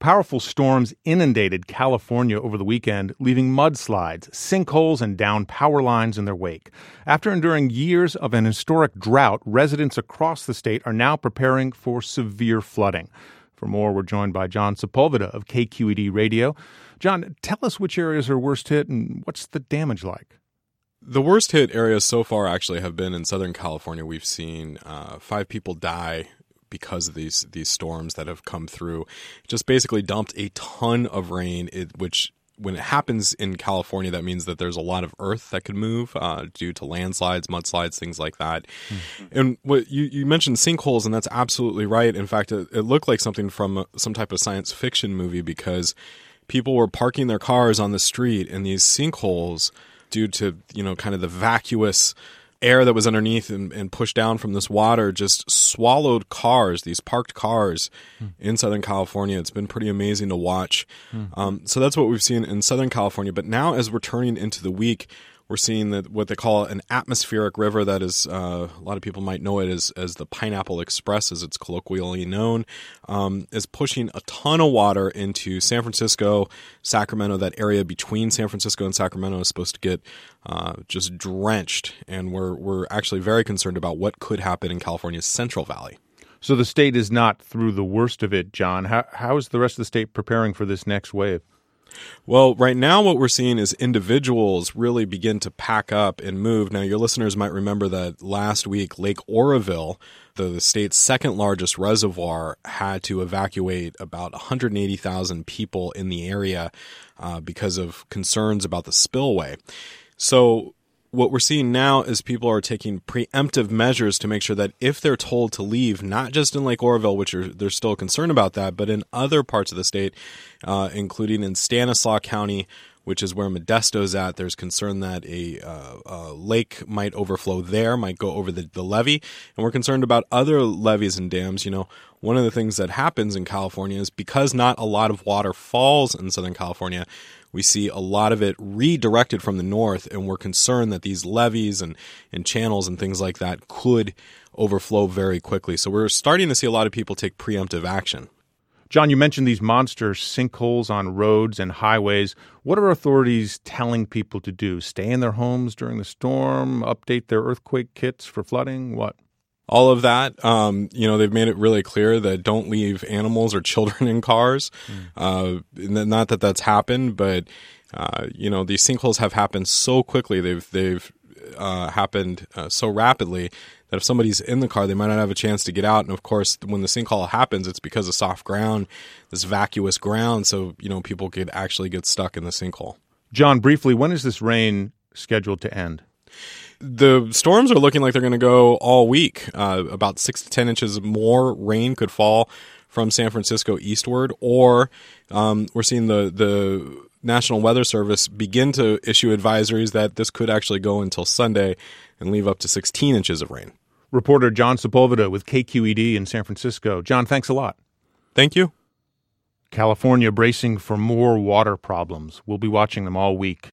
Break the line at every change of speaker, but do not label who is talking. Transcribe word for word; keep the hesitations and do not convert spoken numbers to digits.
powerful storms inundated California over the weekend, leaving mudslides, sinkholes, and downed power lines in their wake. After enduring years of an historic drought, residents across the state are now preparing for severe flooding. For more, we're joined by John Sepulveda of K Q E D Radio. John, tell us which areas are worst hit and what's the damage like?
The worst hit areas so far actually have been in Southern California. We've seen uh, five people die because of these these storms that have come through. It just basically dumped a ton of rain, it, which when it happens in California, that means that there's a lot of earth that could move uh, due to landslides, mudslides, things like that. Mm-hmm. And what you, you mentioned sinkholes, and that's absolutely right. In fact, it, it looked like something from some type of science fiction movie because people were parking their cars on the street in these sinkholes due to, you know, kind of the vacuous air that was underneath and, and pushed down from this water just swallowed cars, these parked cars mm. in Southern California. It's been pretty amazing to watch. Mm. Um, so that's what we've seen in Southern California. But now as we're turning into the week, we're seeing that what they call an atmospheric river that is, uh, a lot of people might know it as, as the Pineapple Express, as it's colloquially known, um, is pushing a ton of water into San Francisco, Sacramento. That area between San Francisco and Sacramento is supposed to get uh, just drenched. And we're, we're actually very concerned about what could happen in California's Central Valley.
So the state is not through the worst of it, John. How, how is the rest of the state preparing for this next wave?
Well, right now what we're seeing is individuals really begin to pack up and move. Now, your listeners might remember that last week, Lake Oroville, the, the state's second largest reservoir, had to evacuate about one hundred eighty thousand people in the area uh, because of concerns about the spillway. So what we're seeing now is people are taking preemptive measures to make sure that if they're told to leave, not just in Lake Oroville, which are, they're still concerned about that, but in other parts of the state, uh, including in Stanislaus County, which is where Modesto's at, there's concern that a, uh, a lake might overflow there, might go over the, the levee. And we're concerned about other levees and dams. You know, one of the things that happens in California is because not a lot of water falls in Southern California, we see a lot of it redirected from the north, and we're concerned that these levees and, and channels and things like that could overflow very quickly. So we're starting to see a lot of people take preemptive action.
John, you mentioned these monster sinkholes on roads and highways. What are authorities telling people to do? Stay in their homes during the storm? Update their earthquake kits for flooding? What?
All of that. Um, you know, they've made it really clear that don't leave animals or children in cars. Mm. Uh, not that that's happened, but, uh, you know, these sinkholes have happened so quickly. They've, they've uh, happened uh, so rapidly that if somebody's in the car, they might not have a chance to get out. And of course, when the sinkhole happens, it's because of soft ground, this vacuous ground. So, you know, people could actually get stuck in the sinkhole.
John, briefly, when is this rain scheduled to end?
The storms are looking like they're going to go all week. Uh, about six to ten inches more rain could fall from San Francisco eastward, or um, we're seeing the, the National Weather Service begin to issue advisories that this could actually go until Sunday and leave up to sixteen inches of rain.
Reporter John Sepulveda with K Q E D in San Francisco. John, thanks a lot.
Thank you.
California bracing for more water problems. We'll be watching them all week.